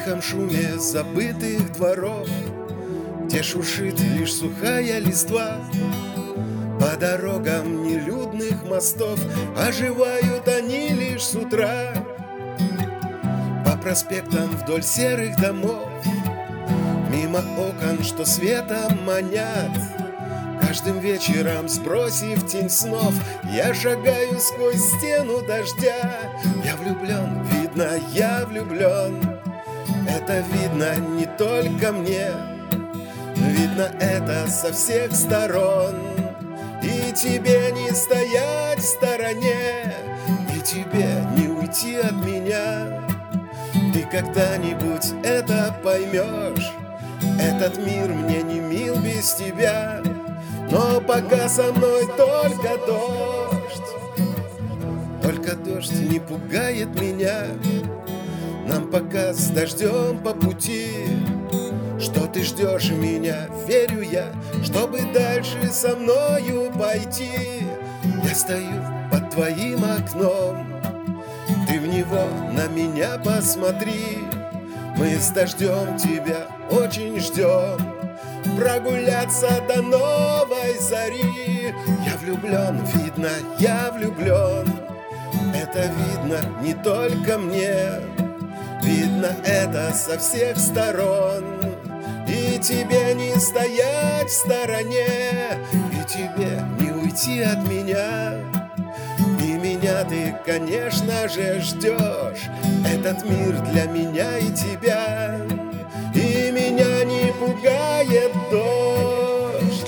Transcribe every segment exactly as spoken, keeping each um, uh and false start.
тихом шуме забытых дворов, где шуршит лишь сухая листва. По дорогам нелюдных мостов оживают они лишь с утра. По проспектам вдоль серых домов, мимо окон, что светом манят. Каждым вечером, сбросив тень снов, я шагаю сквозь стену дождя. Я влюблен, видно, я влюблен. Это видно не только мне, видно это со всех сторон. И тебе не стоять в стороне, и тебе не уйти от меня. Ты когда-нибудь это поймешь. Этот мир мне не мил без тебя, но пока со мной только дождь. Только дождь не пугает меня. Нам пока с дождем по пути. Что ты ждешь меня, верю я, чтобы дальше со мною пойти. Я стою под твоим окном, ты в него на меня посмотри. Мы с дождем тебя очень ждем, прогуляться до новой зари. Я влюблен, видно, я влюблен. Это видно не только мне, видно это со всех сторон. И тебе не стоять в стороне, и тебе не уйти от меня. И меня ты, конечно же, ждешь. Этот мир для меня и тебя. И меня не пугает дождь.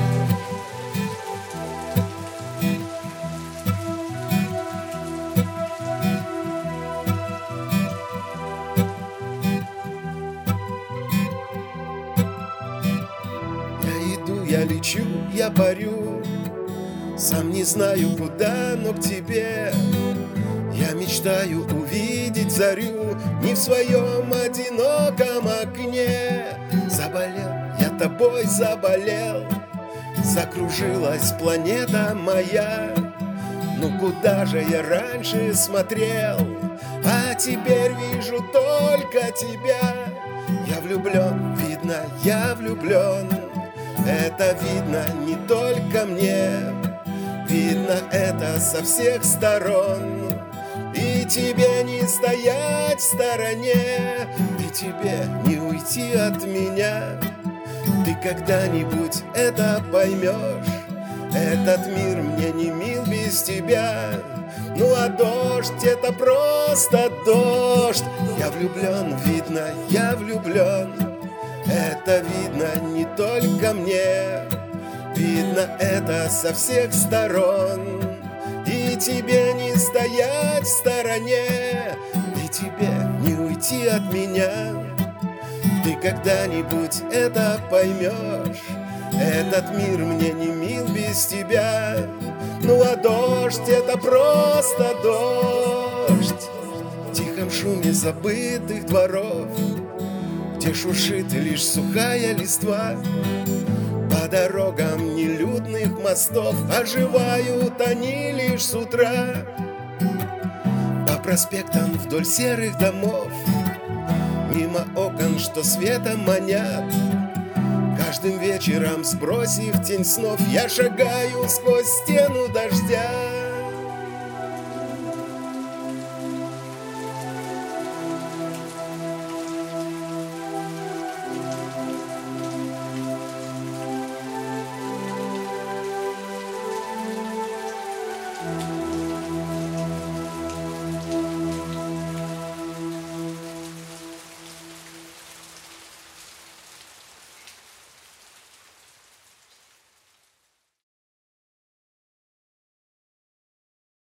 Я иду, я лечу, я парю, сам не знаю куда, но к тебе. Я мечтаю увидеть зарю не в своем одиноком окне. Заболел, я тобой заболел, закружилась планета моя. Ну куда же я раньше смотрел, а теперь вижу только тебя. Я влюблен, видно, я влюблен. Это видно не только мне, видно это со всех сторон. И тебе не стоять в стороне, и тебе не уйти от меня. Ты когда-нибудь это поймешь. Этот мир мне не мил без тебя. Ну а дождь — это просто дождь. Я влюблен, видно, я влюблен. Это видно не только мне, видно это со всех сторон. И тебе не стоять в стороне, и тебе не уйти от меня. Ты когда-нибудь это поймешь. Этот мир мне не мил без тебя. Ну а дождь — это просто дождь. В тихом шуме забытых дворов, где шуршит лишь сухая листва. По дорогам нелюдных мостов оживают они лишь с утра. По проспектам вдоль серых домов, мимо окон, что светом манят. Каждым вечером, сбросив тень снов, я шагаю сквозь стену дождя.